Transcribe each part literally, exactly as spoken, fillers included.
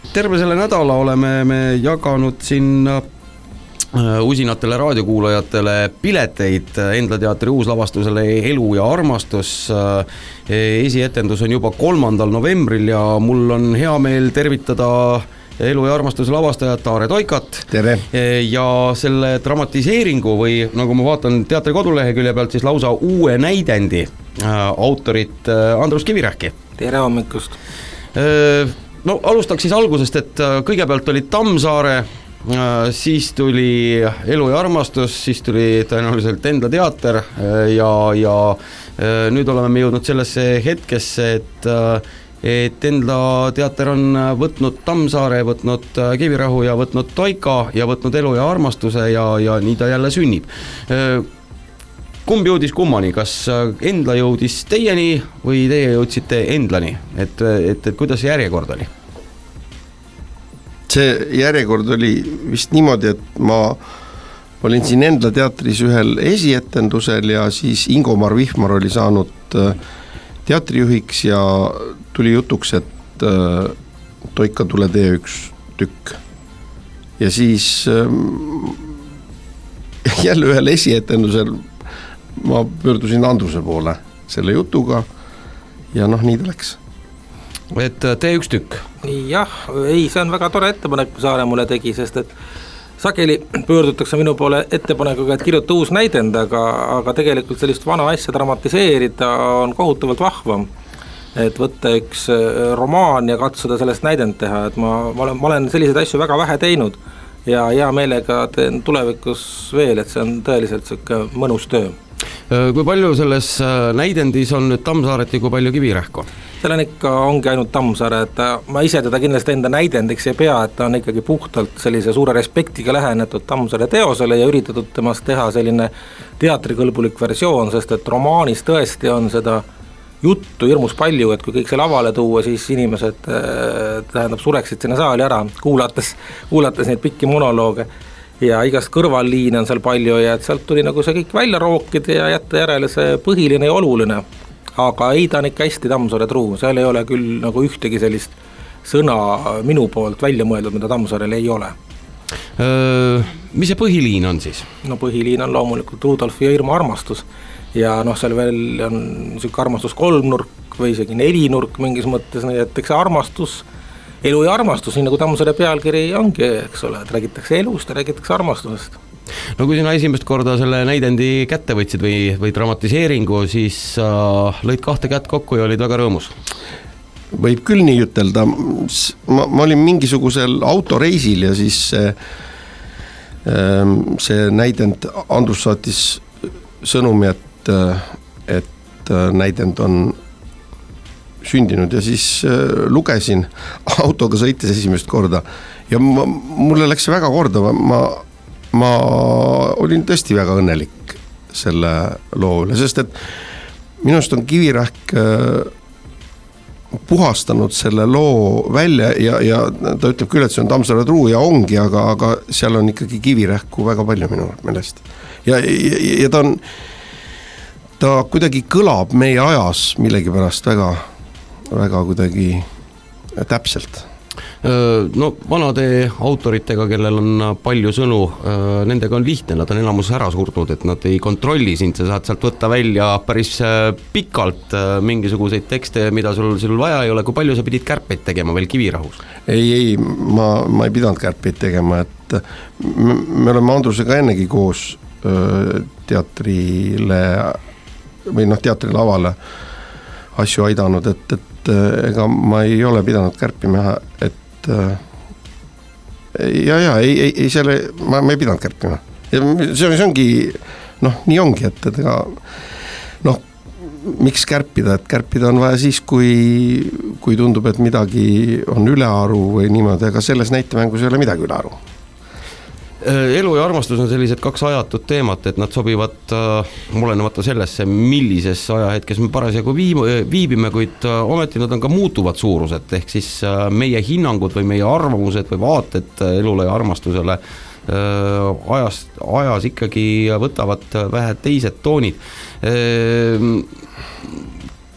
terve selle nädala oleme me jaganud siin usinatele raadiokuulajatele pileteid Endla teatri uuslavastusele Elu ja armastus. Esietendus on juba kolmandal novembril ja mul on hea meel tervitada Elu ja armastuse lavastajat Aare Toikat. Tere! Ja selle dramatiseeringu või nagu ma vaatan teatri kodulehekülje pealt, siis lausa uue näidendi autorit Andrus Kivirähki. Tere hommikust! No alustaks siis algusest, et kõigepealt oli Tammsaare, siis tuli Elu ja armastus, siis tuli tõenäoliselt Endla teater ja, ja nüüd oleme me jõudnud sellesse hetkesse, et et Endla teater on võtnud Tammsaare, võtnud Kivirähu ja võtnud Toika ja võtnud Elu ja armastuse ja, ja nii ta jälle sünnib. Kumb jõudis kummani, kas Endla jõudis teieni või teie jõudsite Endlani, et, et, et kuidas see järjekord oli? See järjekord oli vist niimoodi, et ma olin siin Endla teatris ühel esietendusel ja siis Ingomar Vihmar oli saanud teatrijuhiks ja tuli jutuks, et Toika, tule tee üks tükk. Ja siis jälle ühel esietendusel ma pöördusin Andruse poole selle jutuga ja noh, nii ta läks. Et tee üks tükk. Jah, ei, see on väga tore ettepanek, kui Saare mulle tegi, sest et sageli pöördutakse minu poole ettepanekuga, et kirjuta uus näidend, aga, aga tegelikult sellist vana asja dramatiseerida on kohutavalt vahvam. Et võtta üks romaan ja katsuda sellest näidend teha, et ma, ma, olen, ma olen selliseid asju väga vähe teinud ja hea meelega teen tulevikus veel, et see on tõeliselt selline mõnus töö. Kui palju selles näidendis on nüüd Tammsaaret ja kui palju Kivirähku? Seal on ikka, ongi ainult Tammsaare, et ma ise teda kindlasti enda näidendiks ei pea, et ta on ikkagi puhtalt sellise suure respektiga lähenetud Tammsaare teosele ja üritatud temast teha selline teatrikõlbulik versioon, sest et romaanis tõesti on seda juttu hirmus palju, et kui kõik see lavale tuua, siis inimesed tähendab sureksid sinna saali ära, kuulates, kuulates neid pikki monolooge ja igast kõrvalliine on seal palju ja et sealt tuli nagu see kõik välja rookida ja jätta järele see põhiline ja oluline. Aga ei, ta on ikka hästi Tammsaare truu, seal ei ole küll nagu ühtegi sellist sõna minu poolt välja mõeldud, mida Tammsaarel ei ole. Öö, mis see põhiliin on siis? No põhiliin on loomulikult Rudolf ja Irma armastus ja noh, seal veel on niisugune armastus kolmnurk või isegi nelinurk mingis mõttes, nii et eks see armastus, elu ja armastus, nii nagu Tammsaare pealkiri ongi, eks ole, et räägitakse elust ja räägitakse armastusest. No kui sina esimest korda selle näidendi kätte võtsid või, või dramatiseeringu, siis äh, lõid kahte kätt kokku ja olid väga rõõmus. Võib küll nii ütelda, ma, ma olin mingisugusel autoreisil ja siis see, see näidend, Andrus saatis sõnumi, et, et näidend on sündinud ja siis lugesin autoga sõites esimest korda ja ma, mulle läks väga korda, ma ma olin tõesti väga õnnelik selle loo üle, sest et minust on Kivirähk puhastanud selle loo välja ja, ja ta ütleb küll, et see on Tammsaare truu ja ongi, aga, aga seal on ikkagi Kivirähku väga palju minu meelest. Ja, ja, ja ta on, ta kuidagi kõlab meie ajas millegipärast väga, väga kuidagi täpselt. No vanade autoritega, kellel on palju sõnu, nendega on lihtne, nad on enamus ära surnud, et nad ei kontrolli sind, sa saad sealt võtta välja päris pikalt mingisuguseid tekste, mida sul, sul vaja ei ole, kui palju sa pidid kärpeid tegema veel Kivirahus? Ei, ei, ma, ma ei pidanud kärpeid tegema, et me, me oleme Andrusega ennegi koos teatrile või noh, teatrilavale asju aidanud, et, et ega ma ei ole pidanud kärpima, et ja, ja, ei, ei, ei selle, ma, ma ei pidanud kärpima. Ja see, see ongi, noh, nii ongi, et, et ega, noh, miks kärpida, et kärpida on vaja siis, kui, kui tundub, et midagi on ülearu või niimoodi, aga selles näitemängus ei ole midagi ülearu. Elu ja armastus on sellised kaks ajatud teemat, et nad sobivad äh, olenemata sellesse, millises ajahetkes me parasjagu viibime, kuid äh, ometi nad on ka muutuvad suurused, ehk siis äh, meie hinnangud või meie arvamused või vaated elule ja armastusele äh, ajas, ajas ikkagi võtavad vähe teised toonid. Äh,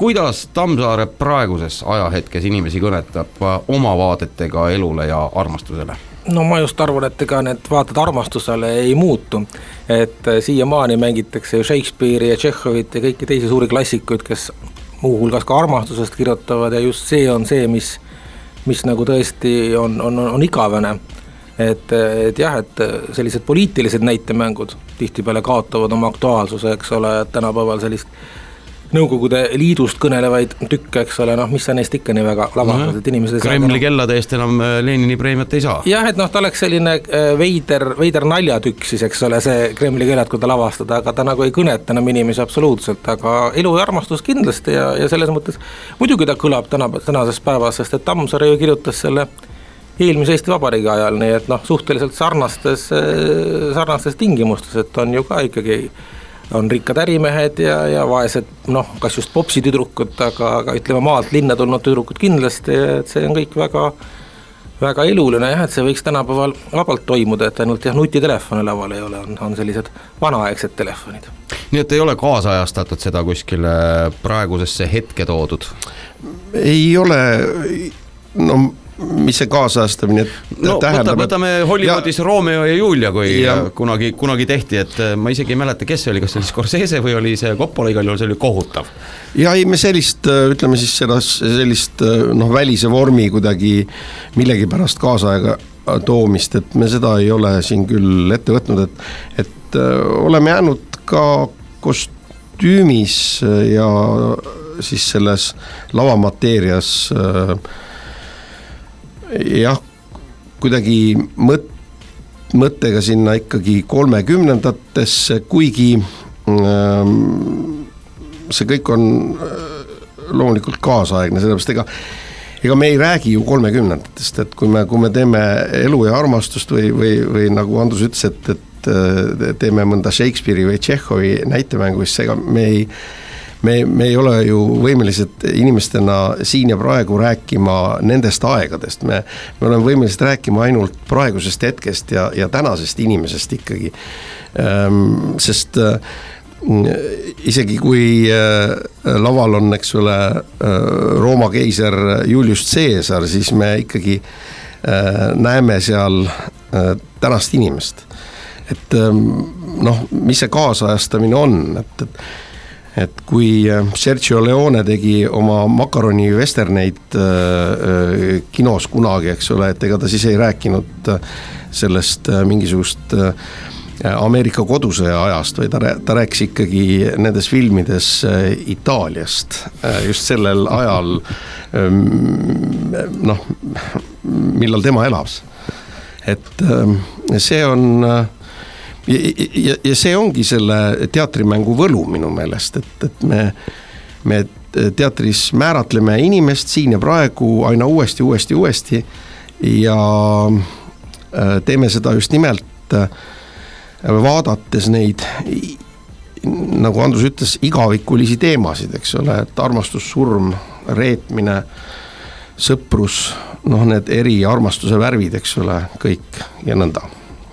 kuidas Tammsaare praeguses ajahetkes inimesi kõnetab oma vaadetega elule ja armastusele? No ma just arvan, et ega need vaated armastusele ei muutu, et siiamaani mängitakse ju Shakespeare'i ja Tšehhovit ja kõiki teisi suuri klassikuid, kes muuhulgas ka armastusest kirjutavad ja just see on see, mis, mis nagu tõesti on, on, on igavene. Et, et jah, et sellised poliitilised näitemängud tihtipeale kaotavad oma aktuaalsuse, eks ole, et tänapäeval sellist Nõukogude liidust kõnelevaid tükke, eks ole, noh, mis sa neist ikka nii väga lavastad, et inimesed Kremli kellade eest enam Lenini preemiat ei saa. Jah, et noh, ta oleks selline veider, veider naljatükk siis, eks ole, see Kremli kellad, kui ta lavastada, aga ta nagu ei kõneta enam inimesi absoluutselt, aga elu ja armastus kindlasti ja, ja selles mõttes muidugi ta kõlab täna, tänases päevas, sest et Tammsaare ju kirjutas selle eelmise Eesti Vabariigi ajal, nii et noh, suhteliselt sarnastes, sarnastes tingimustes, et on ju ka ikkagi on rikkad ärimehed ja, ja vaesed, noh, kas just popsi tüdrukud, aga, aga ütleme maalt linna tulnud tüdrukud kindlasti, et see on kõik väga, väga eluline jah, et see võiks tänapäeval vabalt toimuda, et ainult jah, nutitelefone laval ei ole, on, on sellised vanaaegsed telefonid. Nii et ei ole kaasajastatud seda kuskile praegusesse hetke toodud? Ei ole, no mis see kaasajastamine no, tähendab? Võta, võtame Hollywoodis ja, Romeo ja Julia, kui ja, kunagi, kunagi tehti, et ma isegi ei mäleta, kes see oli, kas see oli Scorsese või oli see Coppola, igal juhul see oli kohutav. Ja ei me sellist, ütleme siis sellist noh, välise vormi kuidagi millegi pärast kaasaega toomist, et me seda ei ole siin küll ette võtnud, et, et oleme jäänud ka kostüümis ja siis selles lavamateerias jah, kuidagi mõt, mõttega sinna ikkagi kolmekümnendatesse, kuigi ähm, see kõik on loomulikult kaasaegne, sellepärast ega, ega me ei räägi ju kolmekümnendatest, et kui me, kui me teeme elu ja armastust või, või, või nagu Andrus ütles, et, et teeme mõnda Shakespeare'i või Tšehhovi näitemängu, siis ega me ei Me, me ei ole ju võimelised inimestena siin ja praegu rääkima nendest aegadest, me, me oleme võimelised rääkima ainult praegusest hetkest ja, ja tänasest inimesest ikkagi, ähm, sest äh, isegi kui äh, laval on, eks ole, äh, Rooma keiser Julius Caesar, siis me ikkagi äh, näeme seal äh, tänast inimest, et ähm, noh, mis see kaasajastamine on, et, et et kui Sergio Leone tegi oma makaroni westerneid äh, kinos kunagi, eks ole, et ega ta siis ei rääkinud sellest mingisugust äh, Ameerika kodusõja ajast, või ta, ta rääkis ikkagi nendes filmides äh, Itaaliast äh, just sellel ajal äh, noh, millal tema elas. Et äh, see on äh, Ja, ja, ja see ongi selle teatrimängu võlu minu meelest, et, et me, me teatris määratleme inimest siin ja praegu aina uuesti, uuesti, uuesti ja teeme seda just nimelt vaadates neid, nagu Andrus ütles, igavikulisi teemasid, eks ole, et armastus, surm, reetmine, sõprus, noh need eri armastuse värvid, eks ole, kõik ja nõnda.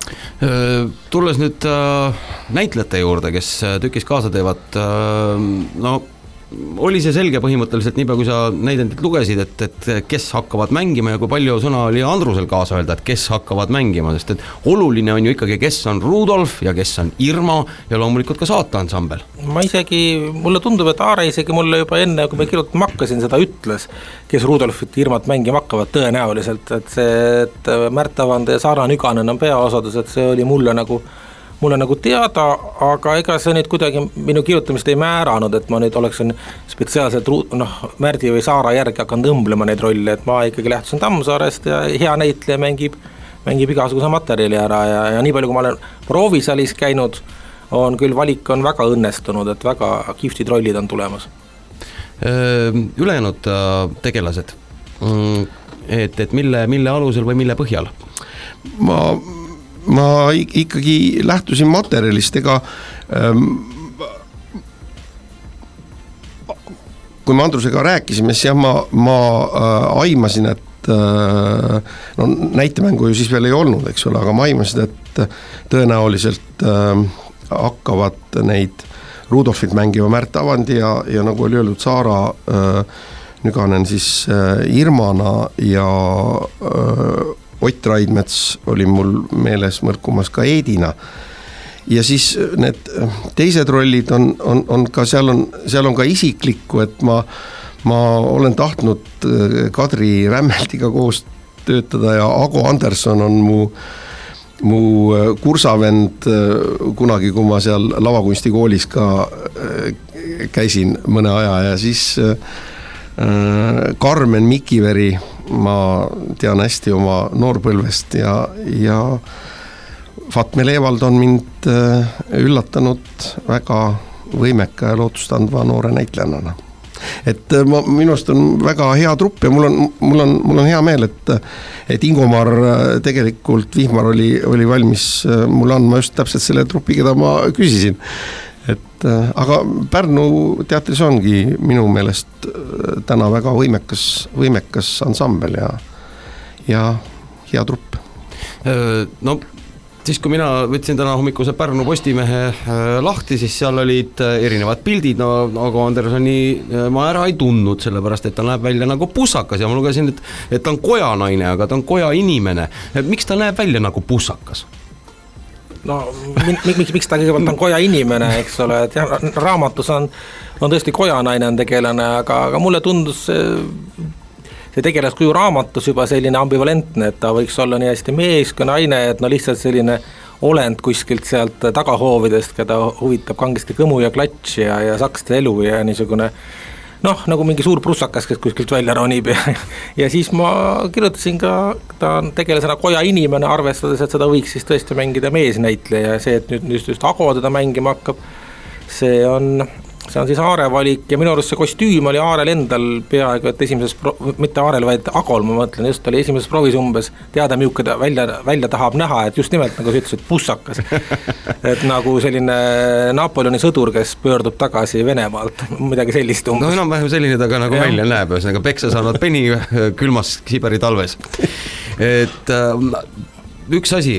Tulles nüüd äh, näitlejate juurde, kes tükis kaasa teevad, äh, no oli see selge põhimõtteliselt, niipea kui sa näidendit lugesid, et, et kes hakkavad mängima ja kui palju sõna oli Andrusel kaasa öelda, et kes hakkavad mängima, sest et oluline on ju ikkagi, kes on Rudolf ja kes on Irma ja loomulikult ka saataansambel. Ma isegi, mulle tundub, et Aare isegi mulle juba enne, kui me kirjutama hakkasin, seda ütles, kes Rudolfit ja Irmat mängima hakkavad tõenäoliselt, et see, et Märt Avande ja Saara Nüganen on peaosadus, et see oli mulle nagu mulle nagu teada, aga ega see nüüd kuidagi minu kirjutamist ei määranud, et ma nüüd oleksin spetsiaalselt noh, Märdi või Saara järgi hakanud õmblema neid rolle, et ma ikkagi lähtusin Tammsaarest ja hea näitleja mängib, mängib igasuguse materjali ära ja, ja nii palju, kui ma olen proovisalis käinud, on küll valik on väga õnnestunud, et väga kihvtid rollid on tulemas. Ülejäänud tegelased, et, et mille, mille alusel või mille põhjal? Ma ma ikkagi lähtusin materjalist, ega ähm, kui me Andrusega rääkisime, siis jah, ma, ma äh, aimasin, et äh, no näitemängu ju siis veel ei olnud, eks ole, aga ma aimasin, et tõenäoliselt äh, hakkavad neid Rudolfit mängiva Märt Avandi ja, ja nagu oli öeldud, Saara äh, Nüganen siis äh, Irmana ja äh, Ott Raidmets oli mul meeles mõrkumas ka Eedina. Ja siis need teised rollid on, on, on ka, seal on, seal on ka isiklikku, et ma, ma olen tahtnud Kadri Rämmeldiga koos töötada ja Ago Anderson on mu, mu kursavend kunagi, kui ma seal lavakunstikoolis ka käisin mõne aja ja siis Karmen Mikiveri ma tean hästi oma noorpõlvest ja, ja Fatme Leevald on mind üllatanud väga võimeka ja lootustandva noore näitlejana. Et ma, minust on väga hea trupp ja mul on, mul on, mul on hea meel, et, et Ingomar tegelikult, Vihmar oli, oli valmis mulle andma just täpselt selle trupi, keda ma küsisin. Et, aga Pärnu teatris ongi minu meelest täna väga võimekas, võimekas ansambel ja, ja hea trupp. No siis kui mina võtsin täna hommikuse Pärnu Postimehe lahti, siis seal olid erinevad pildid, no Ago Andersoni ma ära ei tundnud, sellepärast et ta näeb välja nagu pussakas ja ma lugesin, et, et ta on kojanaine, aga ta on koja inimene. Miks ta näeb välja nagu pussakas? No miks, miks ta kõigepealt on koja inimene, eks ole, et jah, raamatus on, on tõesti kojanaine on tegelane, aga, aga mulle tundus see, see tegelas kuju raamatus juba selline ambivalentne, et ta võiks olla nii hästi mees kui naine, et no lihtsalt selline olend kuskilt sealt tagahoovidest, keda huvitab kangesti kõmu ja klatš ja, ja sakste elu ja niisugune noh, nagu mingi suur prussakas, kes kuskilt välja ronib ja, ja siis ma kirjutasin ka, ta tegelasena koja inimene, arvestades, et seda võiks siis tõesti mängida meesnäitleja ja see, et nüüd just, just Ago teda mängima hakkab, see on, see on siis Aare valik ja minu arust see kostüüm oli Aarel endal peaaegu, et esimeses, mitte Aarel, vaid Agol, ma mõtlen, just oli esimeses provis umbes teada, milline ta välja, välja tahab näha, et just nimelt nagu sa ütlesid, pussakas. Et nagu selline Napoleoni sõdur, kes pöördub tagasi Venemaalt, midagi sellist umbes. No enam-vähem selline ta ka nagu ja. Välja näeb, ühesõnaga peksa saanud peni külmas Siberi talves. Et üks asi,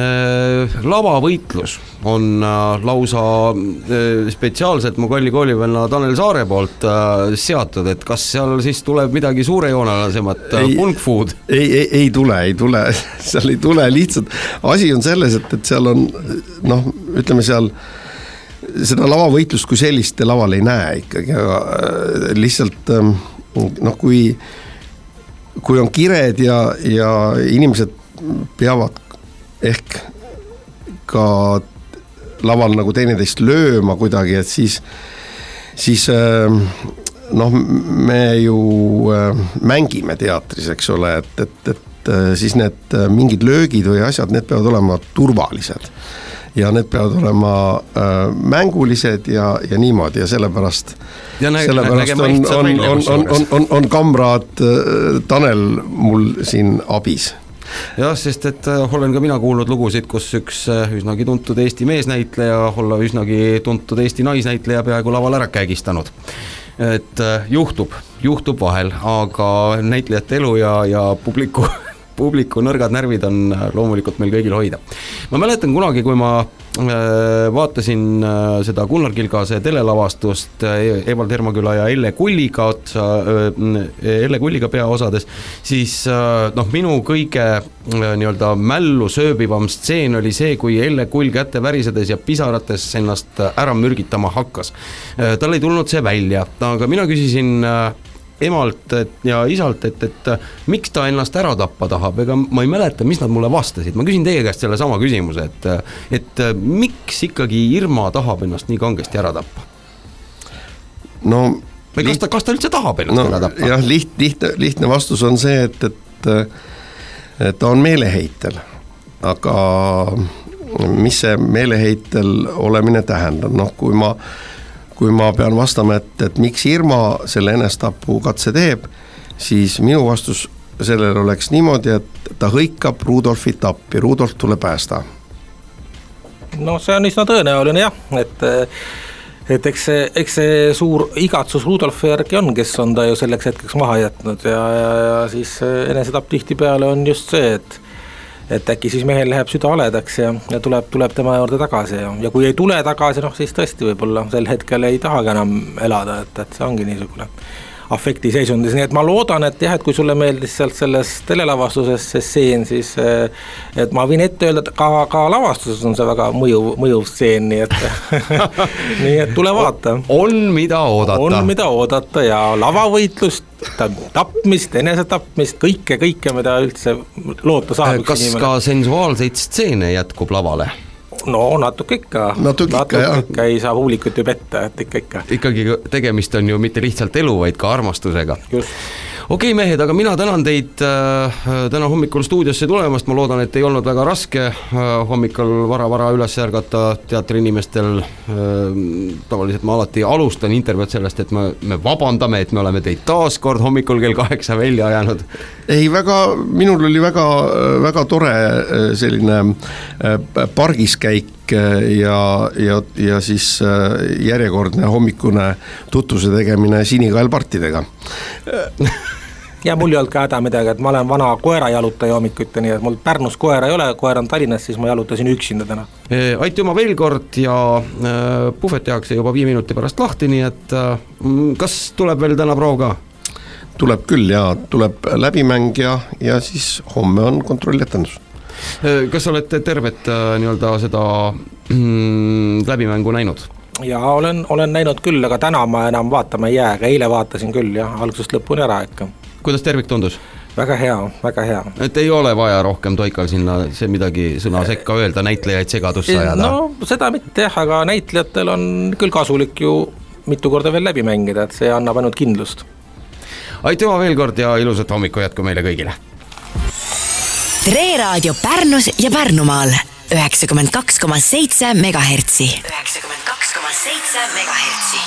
lavavõitlus on lausa spetsiaalselt mu kalli koolivenna Tanel Saare poolt seatud, et kas seal siis tuleb midagi suurejoonelisemat kung-food? Ei, ei, ei tule, ei tule, seal ei tule lihtsalt, asi on selles, et, et seal on, noh, ütleme seal, seda lavavõitlust kui sellist laval ei näe ikkagi, aga lihtsalt, noh, kui, kui on kired ja, ja inimesed peavad ehk ka laval nagu teineteist lööma kuidagi, et siis, siis noh, me ju mängime teatris, eks ole, et, et, et siis need mingid löögid või asjad, need peavad olema turvalised ja need peavad olema mängulised ja, ja niimoodi ja sellepärast ja nä- sellepärast on, on, on, on, on, on, on kamraad Tanel mul siin abis. Jah, sest et olen ka mina kuulnud lugusid, kus üks üsnagi tuntud Eesti meesnäitleja, olla üsnagi tuntud Eesti naisnäitleja peaaegu laval ära kägistanud. Et juhtub, juhtub vahel, aga näitlejate elu ja, ja publiku, publiku nõrgad närvid on loomulikult meil kõigil hoida. Ma mäletan kunagi, kui ma vaatasin seda Gunnar Kilgase telelavastust Evald Hermaküla ja Elle Kulliga otsa, Elle Kulliga peaosades, siis noh, minu kõige nii-öelda mällu sööbivam stseen oli see, kui Elle Kull kätte värisedes ja pisarates ennast ära mürgitama hakkas. Tal ei tulnud see välja, aga mina küsisin emalt ja isalt, et, et miks ta ennast ära tappa tahab, ega ma ei mäleta, mis nad mulle vastasid. Ma küsin teie käest selle sama küsimuse, et, et miks ikkagi Irma tahab ennast nii kangesti ära tappa? No, või kas ta, kas ta üldse tahab ennast no, ära tappa? Jah, liht, lihtne, lihtne vastus on see, et, et, et ta on meeleheitel, aga mis see meeleheitel olemine tähendab? Noh, kui ma kui ma pean vastama, et, et miks Irma selle enestapu katse teeb, siis minu vastus sellele oleks niimoodi, et ta hõikab Rudolfit appi, Rudolf tule päästa. No see on üsna tõenäoline jah, et, et eks, see, eks see suur igatsus Rudolfi järgi on, kes on ta ju selleks hetkeks maha jätnud ja, ja, ja siis enesetapp tihti peale on just see, et et äkki siis mehel läheb süda haledaks ja, ja tuleb, tuleb tema juurde tagasi ja, ja kui ei tule tagasi, noh siis tõesti võib-olla sel hetkel ei tahagi enam elada, et, et see ongi niisugune afekti seisundis, nii et ma loodan, et jah, et kui sulle meeldis sealt selles telelavastuses see stseen, siis et ma võin ette öelda, et ka, ka lavastuses on see väga mõjuv, mõjuv stseen, nii et nii et tule vaata. On mida oodata. On mida oodata ja lavavõitlust, tapmist, enesetapmist, kõike, kõike, mida üldse loota saab. Kas ka sensuaalseid stseene jätkub lavale? No natuke ikka, natuke, natuke ikka, ikka ei saa publikut ju petta, et ikka ikka. Ikkagi tegemist on ju mitte lihtsalt elu, vaid ka armastusega. Just. Okei okay, mehed, aga mina tänan teid äh, täna hommikul stuudiosse tulemast, ma loodan, et ei olnud väga raske äh, hommikul vara-vara üles ärgata teatri inimestel. Äh, tavaliselt ma alati alustan intervjuud sellest, et me, me vabandame, et me oleme teid taas kord hommikul kell kaheksa välja ajanud. Ei, väga, minul oli väga, väga tore selline pargiskäik ja, ja, ja siis järjekordne hommikune tutvuse tegemine sinikaelpartidega. Ja mul ei olnud ka häda midagi, et ma olen vana koera jalutaja hommikuti, nii et mul Pärnus koera ei ole, koer on Tallinnas, siis ma jalutasin üksinda täna. Aitüma veel kord ja puhvet tehakse juba viie minuti pärast lahti, nii et kas tuleb veel täna proov ka? Tuleb küll ja tuleb läbimäng ja, ja siis homme on kontrolletendus. Kas olete tervet nii-öelda seda mm, läbimängu näinud? Ja olen, olen näinud küll, aga täna ma enam vaatama ei jää, aga eile vaatasin küll ja algusest lõpuni ära ikka. Kuidas tervik tundus? Väga hea, väga hea. Et ei ole vaja rohkem Toikal sinna see midagi sõna sekka öelda, näitlejaid segadusse ajada? No seda mitte jah, aga näitlejatel on küll kasulik ju mitu korda veel läbi mängida, et see annab ainult kindlust. Aitüma veel kord ja ilusat hommiku jätku meile kõigile. Tre Raadio Pärnus ja Pärnumaal üheksakümmend kaks koma seitse megahertsi. üheksakümmend kaks koma seitse megahertsi.